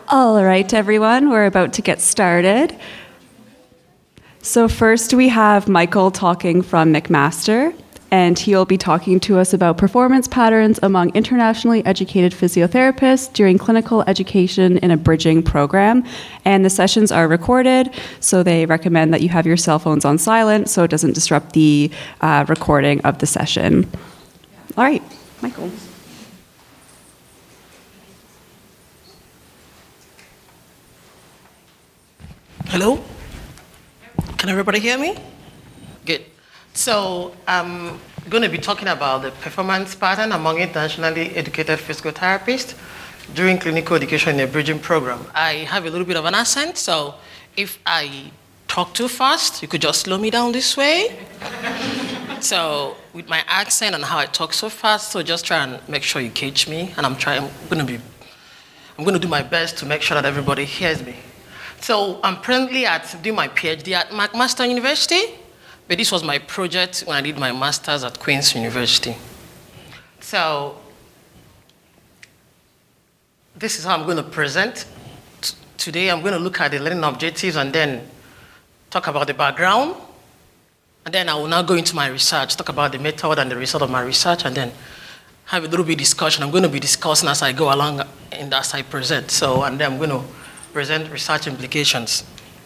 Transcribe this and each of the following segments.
All right, everyone, we're about to get started. So first we have Michael talking from McMaster, and he'll be talking to us about performance patterns among internationally educated physiotherapists during clinical education in a bridging program. And the sessions are recorded, so they recommend that you have your cell phones on silent so it doesn't disrupt the recording of the session. All right, Michael. Hello? Can everybody hear me? Good. So I'm going to be talking about the performance pattern among internationally educated physical therapists during clinical education in a bridging program. I have a little bit of an accent, so if I talk too fast, you could just slow me down this way. So with my accent and how I talk so fast, so just try and make sure you catch me, and I'm going to do my best to make sure that everybody hears me. So I'm presently doing my PhD at McMaster University, but this was my project when I did my master's at Queen's University. So this is how I'm going to present. Today I'm going to look at the learning objectives and then talk about the background. And then I will now go into my research, talk about the method and the result of my research, and then have a little bit of discussion. I'm going to be discussing as I go along and as I present. And then I'm going to present research implications.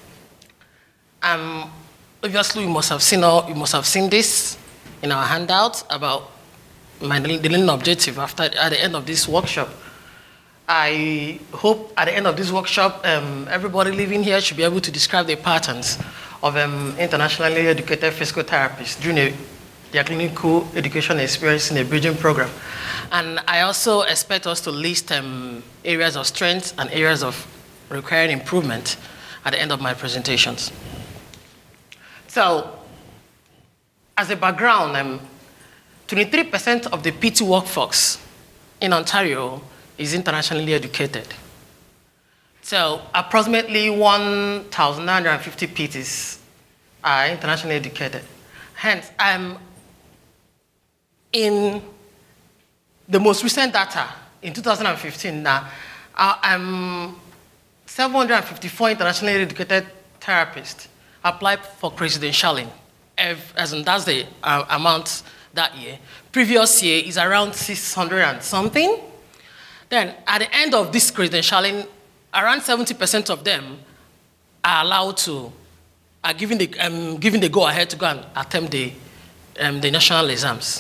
Obviously, you must have seen this in our handout about the learning objective at the end of this workshop. I hope at the end of this workshop, everybody living here should be able to describe the patterns of internationally educated physical therapists during their clinical education experience in a bridging program. And I also expect us to list areas of strength and areas of requiring improvement at the end of my presentations. So, as a background, 23% of the PT workforce in Ontario is internationally educated. So, approximately 1,950 PTs are internationally educated. Hence, in the most recent data, in 2015, now, 754 internationally educated therapists applied for credentialing, as in that's the amount that year. Previous year is around 600 and something. Then at the end of this credentialing, around 70% of them are allowed to, are given the go-ahead to go and attempt the national exams.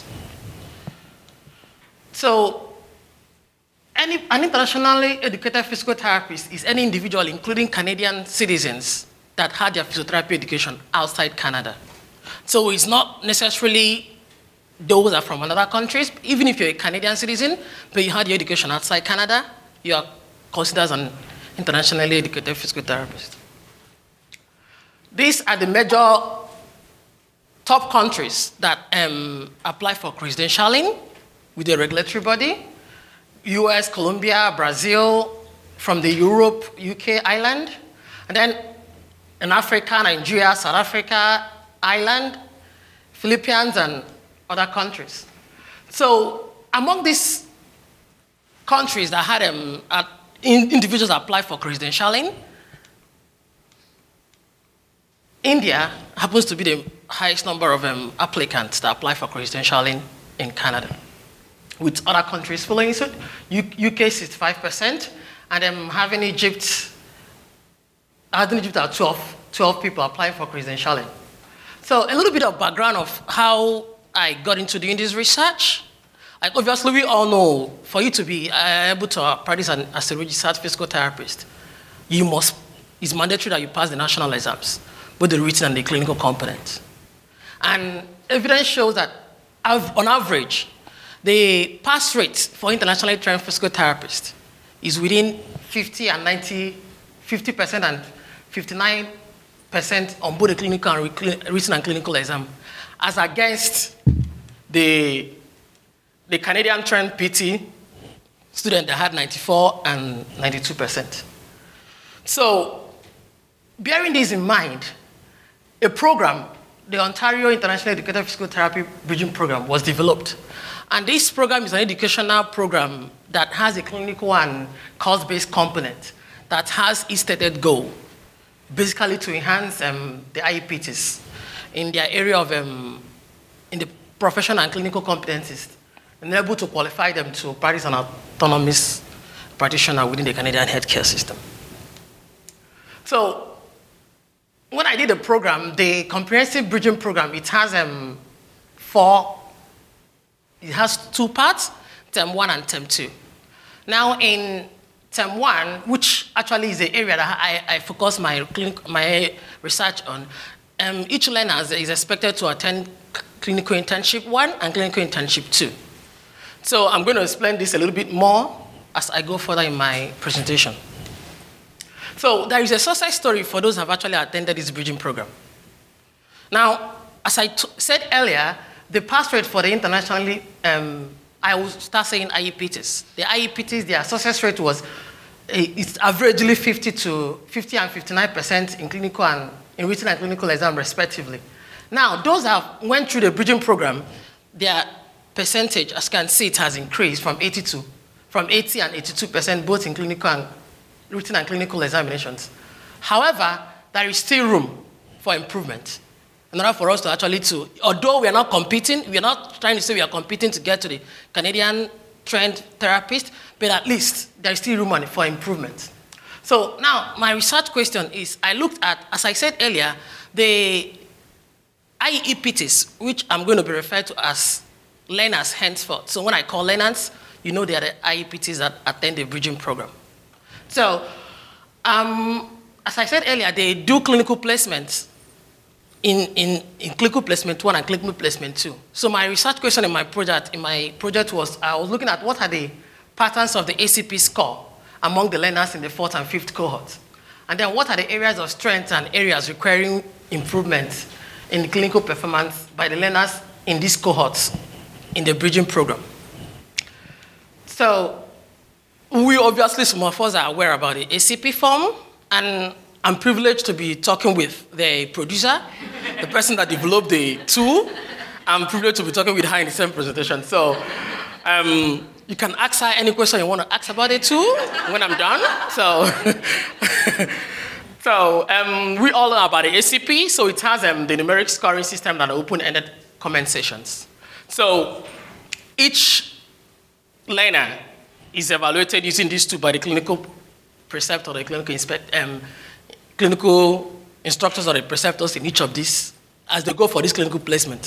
So, an internationally educated physical therapist is any individual, including Canadian citizens, that had their physiotherapy education outside Canada. So it's not necessarily those that are from other countries. Even if you're a Canadian citizen, but you had your education outside Canada, you are considered as an internationally educated physical therapist. These are the major top countries that apply for credentialing with the regulatory body. US, Colombia, Brazil, from the Europe, UK, Ireland, and then in Africa, Nigeria, South Africa, Ireland, Philippines, and other countries. So among these countries that had individuals apply for credentialing, India happens to be the highest number of applicants that apply for credentialing in Canada, with other countries following suit. UK 65%, and then having Egypt are 12 people applying for credentialing. So a little bit of background of how I got into doing this research. Like obviously we all know, for you to be able to practice as a registered physical therapist, it's mandatory that you pass the national exams, both the written and the clinical component. And evidence shows that on average, the pass rate for internationally trained physical therapists is within 50% and 59% on both the clinical and written and clinical exam, as against the Canadian trained PT student that had 94 and 92%. So, bearing this in mind, a program, the Ontario International Educated Physical Therapy Bridging Program, was developed. And this program is an educational program that has a clinical and course-based component that has its stated goal, basically to enhance the IEPTs in their area of in the professional and clinical competencies, and able to qualify them to practice an autonomous practitioner within the Canadian healthcare system. So, when I did the program, the comprehensive bridging program, it has two parts, term 1 and term 2. Now, in term 1, which actually is the area that I focus my research on, each learner is expected to attend clinical internship 1 and clinical internship 2. So I'm going to explain this a little bit more as I go further in my presentation. So there is a success story for those who have actually attended this bridging program. Now, as I said earlier, the pass rate for the internationally, I will start saying IEPTs. The IEPTs, their success rate was, it's averagely 50 and 59% in clinical and in written and clinical exam respectively. Now, those that went through the bridging program, their percentage, as you can see, it has increased from 80 and 82%, both in clinical and written and clinical examinations. However, there is still room for improvement. In order for us to actually although we are not competing, we are not trying to say we are competing to get to the Canadian trained therapist, but at least there is still room for improvement. So now, my research question is, I looked at, as I said earlier, the IEPTs, which I'm going to be referred to as learners henceforth. So when I call learners, you know they are the IEPTs that attend the bridging program. So, as I said earlier, they do clinical placements in clinical placement 1 and clinical placement 2. So my research question in my project was, I was looking at what are the patterns of the ACP score among the learners in the 4th and 5th cohorts. And then what are the areas of strength and areas requiring improvement in the clinical performance by the learners in these cohorts in the bridging program. So we obviously, some of us are aware about the ACP form, and I'm privileged to be talking with the producer, the person that developed the tool. I'm privileged to be talking with her in the same presentation. So you can ask her any question you want to ask about it too when I'm done. So we all know about the ACP. So it has the numeric scoring system and open-ended comment sessions. So each learner is evaluated using these two by the clinical preceptor or the clinical instructors or the preceptors in each of these as they go for this clinical placement.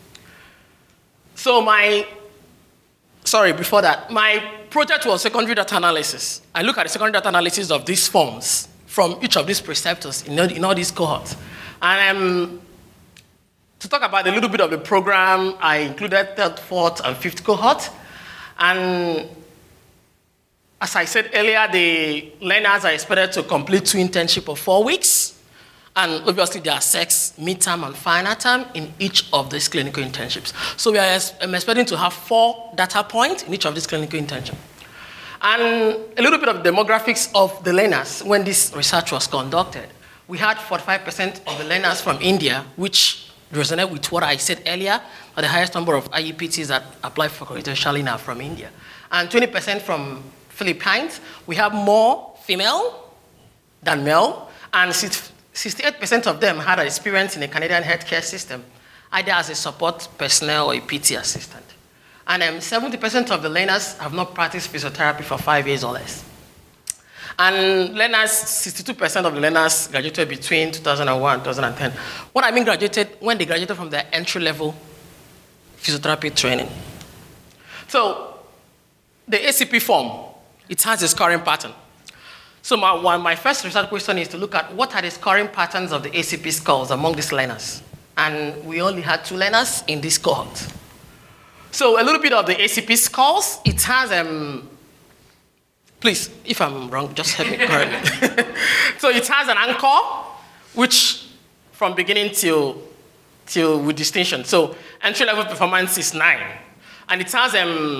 So before that, my project was secondary data analysis. I look at the secondary data analysis of these forms from each of these preceptors in all these cohorts. And to talk about a little bit of the program, I included 3rd, 4th, and 5th cohort. And as I said earlier, the learners are expected to complete 2 internships of 4 weeks. And obviously, there are 6 midterm and final term in each of these clinical internships. So I'm expecting to have 4 data points in each of these clinical internships. And a little bit of demographics of the learners when this research was conducted. We had 45% of the learners from India, which resonated with what I said earlier, are the highest number of IEPTs that apply for credentialing are from India. And 20% from Philippines. We have more female than male, and 68% of them had an experience in the Canadian healthcare system, either as a support personnel or a PT assistant. And 70% of the learners have not practiced physiotherapy for 5 years or less. And learners, 62% of the learners graduated between 2001 and 2010. What I mean graduated, when they graduated from their entry-level physiotherapy training. So the ACP form, it has a scoring pattern. So my first research question is to look at what are the scoring patterns of the ACP scores among these learners. And we only had 2 learners in this cohort. So a little bit of the ACP scores, it has, please, if I'm wrong, just help me correct me. So it has an anchor, which from beginning till with distinction. So entry-level performance is 9. And it has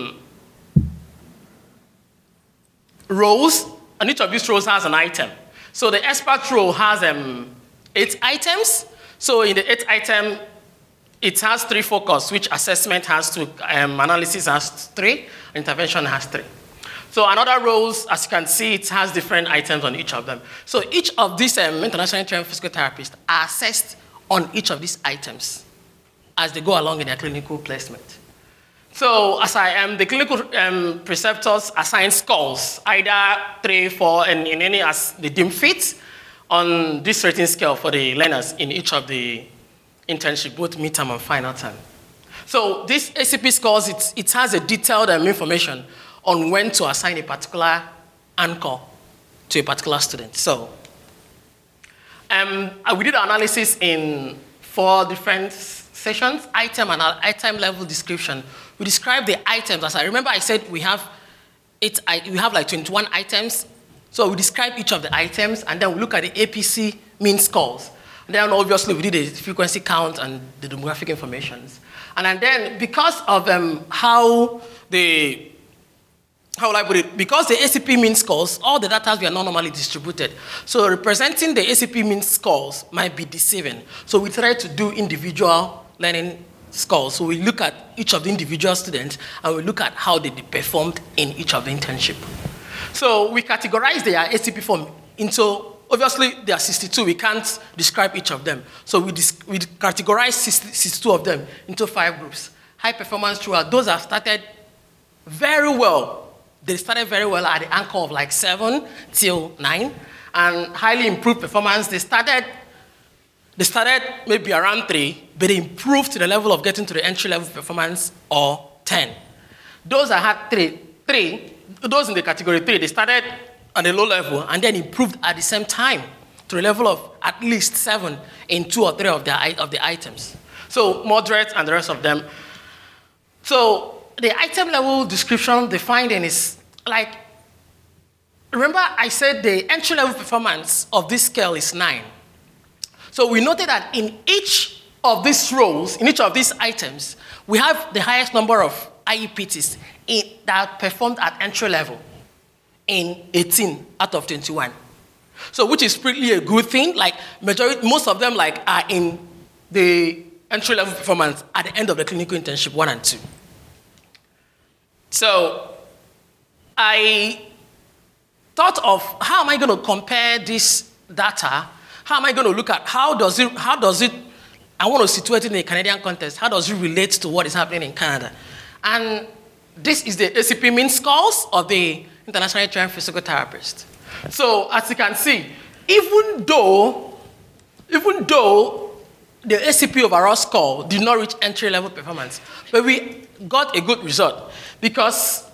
rows, and each of these rows has an item. So the expert row has 8 items. So in the 8th item, it has 3 focus, which assessment has 2, analysis has 3, intervention has 3. So another roles, as you can see, it has different items on each of them. So each of these internationally trained physical therapists are assessed on each of these items as they go along in their clinical placement. So as I am, the clinical preceptors assign scores, either 3, 4, and in any as they deem fit on this rating scale for the learners in each of the internship, both midterm and final term. So this ACP scores, it has a detailed information on when to assign a particular anchor to a particular student. So we did analysis in 4 different sessions, item and item level description. We describe the items. As I remember, I said we have like 21 items. So we describe each of the items, and then we look at the APC mean scores. And then obviously we did the frequency count and the demographic informations. And then because of how will I put it? Because the ACP mean scores, all the data were not normally distributed. So representing the ACP mean scores might be deceiving. So we try to do individual learning scores. So we look at each of the individual students and we look at how they performed in each of the internship. So we categorize their ACP form into, obviously there are 62, we can't describe each of them. So we categorize 62 of them into 5 groups. High performance throughout, those have started very well. They started very well at the anchor of like 7 till 9. And highly improved performance, they started maybe around 3, but they improved to the level of getting to the entry-level performance or 10. Those that had 3, those in the category 3, they started at a low level and then improved at the same time to the level of at least 7 in 2 or 3 of the items. So moderate and the rest of them. So the item level description, the finding is like, remember I said the entry level performance of this scale is 9. So we noted that in each of these roles, in each of these items, we have the highest number of IEPTs that performed at entry level in 18 out of 21. So which is pretty a good thing. Like most of them like are in the entry level performance at the end of the clinical internship 1 and 2. So I thought of how am I going to compare this data? How am I going to look at how does it, I want to situate it in a Canadian context, how does it relate to what is happening in Canada? And this is the ACP mean scores of the internationally trained physical therapist. So as you can see, even though the ACP overall score did not reach entry-level performance, but we got a good result because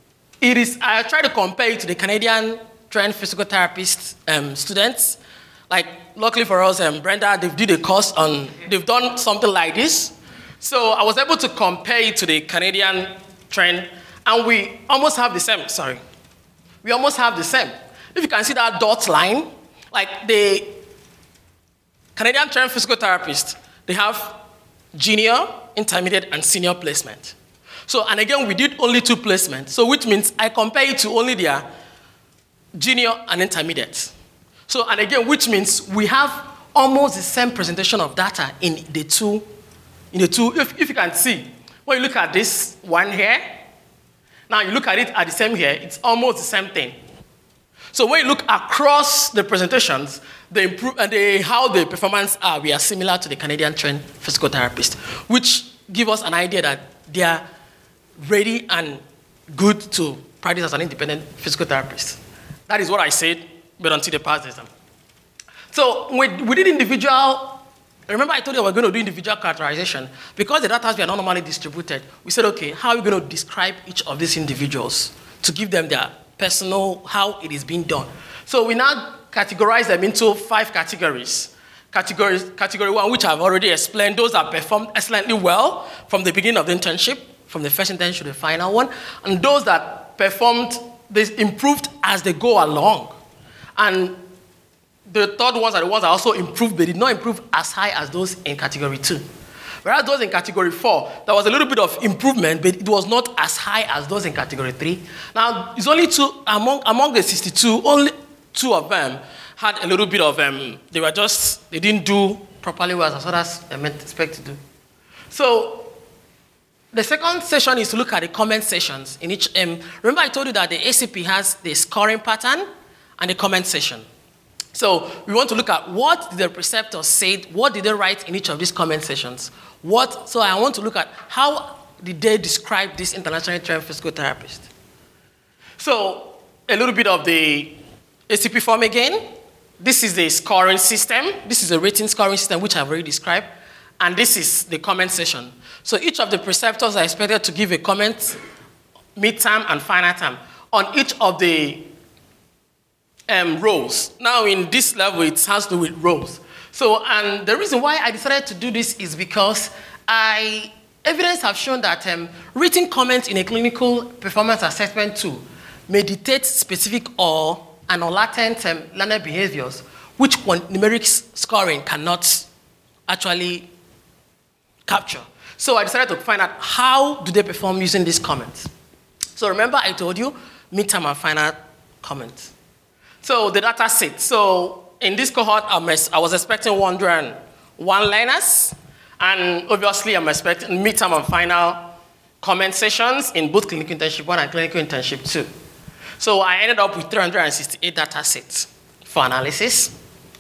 I tried to compare it to the Canadian trained physical therapist students. Like, luckily for us, Brenda, they did a course they've done something like this. So I was able to compare it to the Canadian trend, and we almost have the same, We almost have the same. If you can see that dot line, like the Canadian trained physical therapist, they have junior, intermediate, and senior placement. So, and again, we did only 2 placements, so which means I compare it to only their junior and intermediate. So, and again, which means we have almost the same presentation of data in the two, if you can see, when you look at this one here, now you look at it at the same here, it's almost the same thing. So when you look across the presentations, how the performance are, we are similar to the Canadian trained physical therapist, which give us an idea that they are ready and good to practice as an independent physical therapist. That is what I said, but until they pass the exam. So we did individual, remember I told you we were going to do individual characterization. Because the data were not normally distributed, we said, okay, how are we going to describe each of these individuals to give them their personal, how it is being done. So we now categorize them into 5 categories. Category 1, which I've already explained, those that performed excellently well from the beginning of the internship, from the first internship to the final one, and those that performed, they improved as they go along. And the third ones are the ones that also improved, but did not improve as high as those in category 2. Whereas those in category 4, there was a little bit of improvement, but it was not as high as those in category 3. Now, it's only 2, among the 62, only 2 of them had a little bit of, they didn't do properly well as others meant to expect to do. So, The second session is to look at the comment sessions in each. Remember I told you that the ACP has the scoring pattern and the comment session. So we want to look at what did the preceptors say, what did they write in each of these comment sessions. So I want to look at how did they describe this internationally trained physical therapist. So a little bit of the ACP form again. This is the scoring system. This is a rating scoring system, which I've already described. And this is the comment session. So each of the preceptors are expected to give a comment, mid-term and final term, on each of the roles. Now in this level, it has to do with roles. So, and the reason why I decided to do this is because evidence have shown that written comments in a clinical performance assessment tool may dictate specific or latent learner behaviors, which numeric scoring cannot actually capture. So I decided to find out how do they perform using these comments. So remember I told you midterm and final comments. So the data set. So in this cohort, I was expecting 101 learners, and obviously I'm expecting midterm and final comment sessions in both clinical internship 1 and clinical internship 2. So I ended up with 368 data sets for analysis.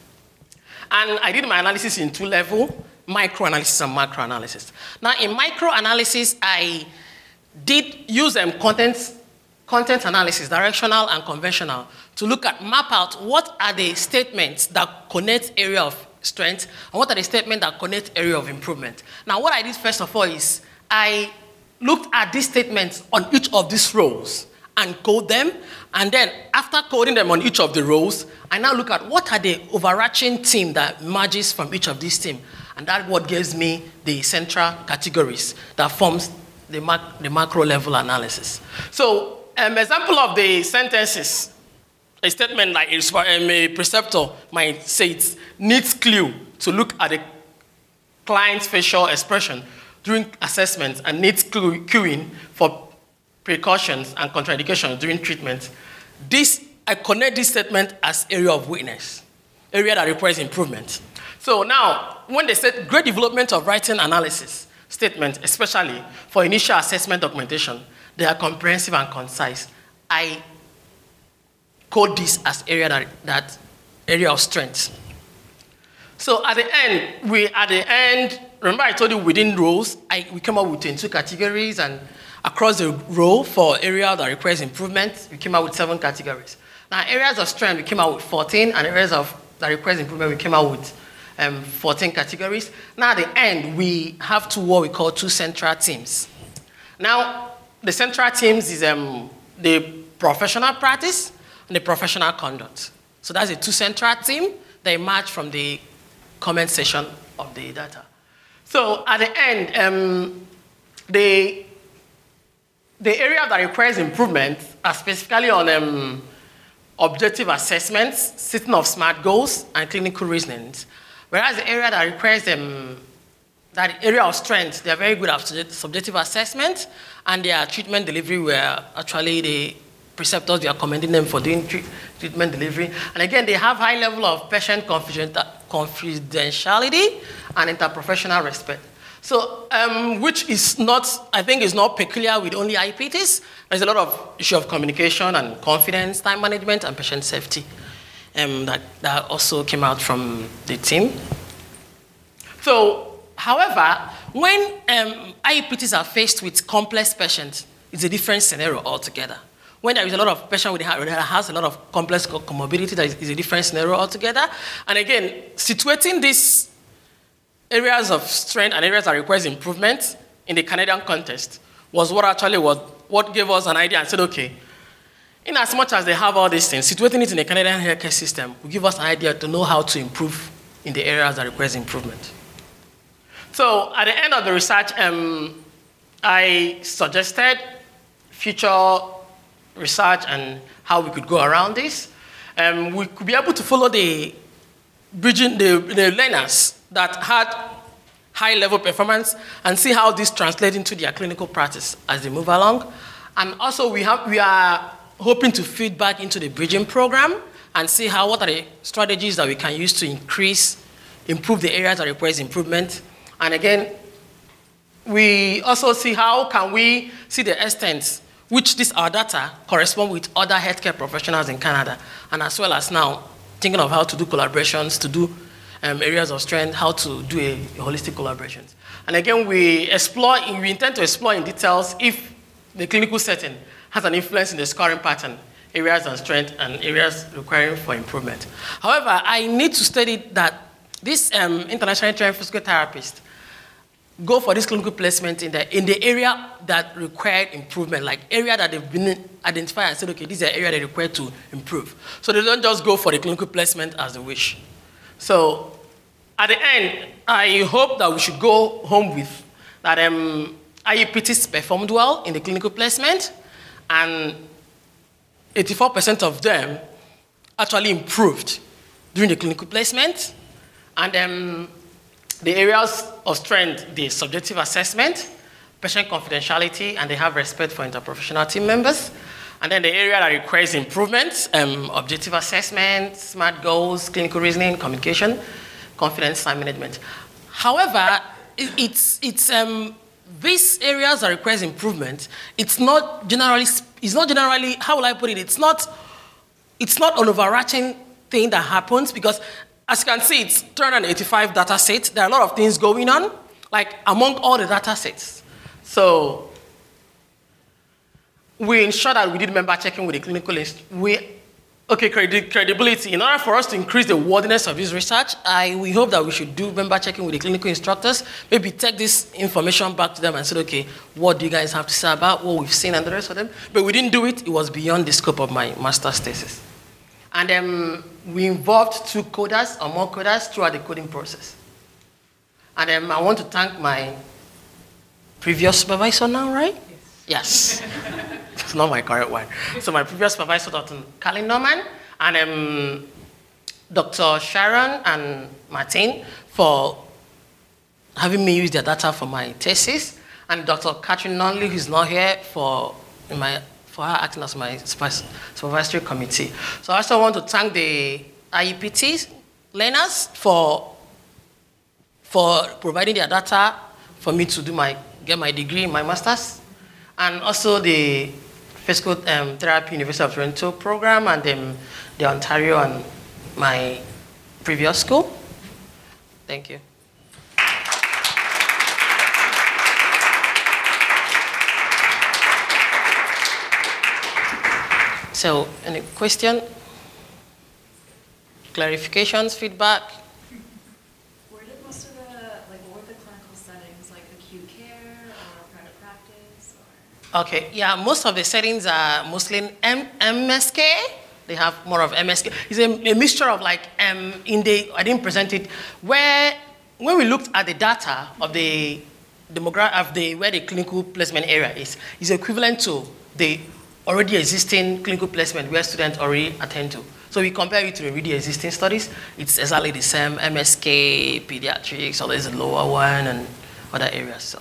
And I did my analysis in 2 levels, micro-analysis and macro-analysis. Now in micro-analysis, I did use content analysis, directional and conventional, to map out what are the statements that connect area of strength and what are the statements that connect area of improvement. Now what I did first of all is I looked at these statements on each of these rows and code them, and then after coding them on each of the rows, I now look at what are the overarching theme that emerges from each of these themes, and that's what gives me the central categories that forms the macro level analysis. So an example of the sentences, a statement like a preceptor might say it needs clue to look at the client's facial expression during assessment and needs cueing for precautions and contraindications during treatment. I connect this statement as area of weakness, area that requires improvement. So now, when they said great development of writing analysis statement, especially for initial assessment documentation, they are comprehensive and concise. I code this as area area of strength. So at the end, remember I told you within rows, we came up with 22 categories, and across the row for area that requires improvement, we came out with 7 categories. Now, areas of strength, we came out with 14, and areas that requires improvement, we came out with 14 categories. Now, at the end, we have what we call 2 central teams. Now, the central teams is the professional practice and the professional conduct. So that's the 2 central team that emerge from the comment section of the data. So at the end, the area that requires improvement are specifically on objective assessments, setting of SMART goals, and clinical reasonings. Whereas the area that requires that area of strength, they are very good at subjective assessment, and their treatment delivery were actually the preceptors, we are commending them for doing treatment delivery. And again, they have high level of patient confidentiality and interprofessional respect. So, which is not, I think is not peculiar with only IPTs. There's a lot of issue of communication and confidence, time management, and patient safety that also came out from the team. So, however, when IPTs are faced with complex patients, it's a different scenario altogether. When there is a lot of patient that has a lot of complex comorbidity, that is a different scenario altogether. And again, situating these areas of strength and areas that requires improvement in the Canadian context was what gave us an idea and said, okay, in as much as they have all these things, situating it in the Canadian healthcare system will give us an idea to know how to improve in the areas that requires improvement. So at the end of the research, I suggested future research and how we could go around this. We could be able to follow the learners that had high-level performance and see how this translates into their clinical practice as they move along. And also, we are hoping to feed back into the bridging program and see what are the strategies that we can use to improve the areas that requires improvement. And again, we also see how can we see the extent which our data correspond with other healthcare professionals in Canada, and as well as now thinking of how to do collaborations, to do areas of strength, how to do a holistic collaborations. And again, we intend to explore in details if the clinical setting has an influence in the scoring pattern, areas of strength, and areas requiring for improvement. However, I need to state that these internationally trained physical therapists go for this clinical placement in the area that required improvement, like area that they've been identified and said, okay, this is an area they require to improve. So they don't just go for the clinical placement as they wish. So at the end, I hope that we should go home with that IEPTs performed well in the clinical placement, and 84% of them actually improved during the clinical placement. And the areas of strength, the subjective assessment, patient confidentiality, and they have respect for interprofessional team members. And then the area that requires improvement, objective assessment, SMART goals, clinical reasoning, communication, confidence, time management. However, these areas that requires improvement, it's not generally, how will I put it? It's not an overarching thing that happens, because as you can see, it's 385 data sets. There are a lot of things going on, like among all the data sets. So we ensure that we did member checking with the clinical credibility. In order for us to increase the worthiness of this research, we hope that we should do member checking with the clinical instructors, maybe take this information back to them and say, okay, what do you guys have to say about what we've seen and the rest of them? But we didn't do it. It was beyond the scope of my master's thesis. And we involved 2 coders or more coders throughout the coding process. And I want to thank my previous supervisor now, right? Yes. It's not my current one. So my previous supervisor, Dr. Carlin Norman, and Dr. Sharon and Martin for having me use their data for my thesis, and Dr. Catherine Nunley, who's not here, for her acting as my supervisory committee. So I also want to thank the IEPT learners for providing their data for me to get my degree in my master's, and also the Physical Therapy University of Toronto program, and the Ontario and my previous school. Thank you. So, any question? Clarifications, feedback? Where did most of what were the clinical settings, like acute care or private practice? Okay, yeah, most of the settings are mostly MSK. They have more of MSK. It's a mixture of I didn't present it, when we looked at the data of the where the clinical placement area is equivalent to the already existing clinical placement where students already attend to. So we compare it to the already existing studies. It's exactly the same, MSK, pediatrics, or there's a lower one, and other areas. So,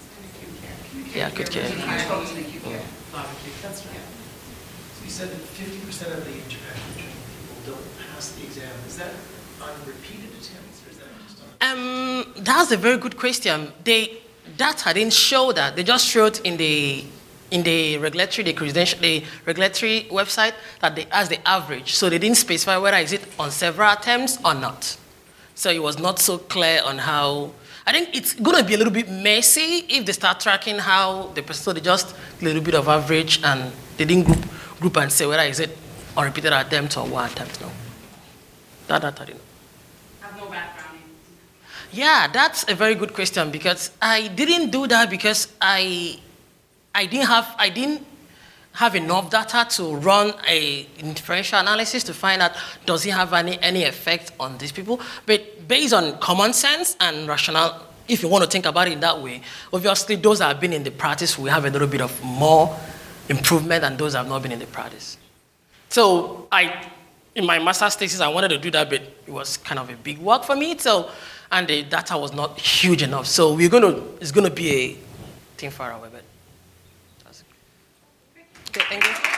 yeah, good care. That's right. So you said that 50% of the international people don't pass the exam. Is that on repeated attempts, or is that just on? That's a very good question. The data didn't show that. They just showed in the regulatory website that they asked the average. So they didn't specify whether is it on several attempts or not. So it was not so clear on how. I think it's going to be a little bit messy if they start tracking how the person, so they just a little bit of average, and they didn't group and say whether is it on repeated attempts or one attempt. No. That I didn't. Have no background. Yeah, that's a very good question, because I didn't do that because I didn't have enough data to run a differential analysis to find out does it have any effect on these people. But based on common sense and rationale, if you want to think about it that way, obviously those that have been in the practice will have a little bit of more improvement than those that have not been in the practice. So in my master's thesis, I wanted to do that, but it was kind of a big work for me. And the data was not huge enough. So it's going to be a thing for our web. Okay, thank you.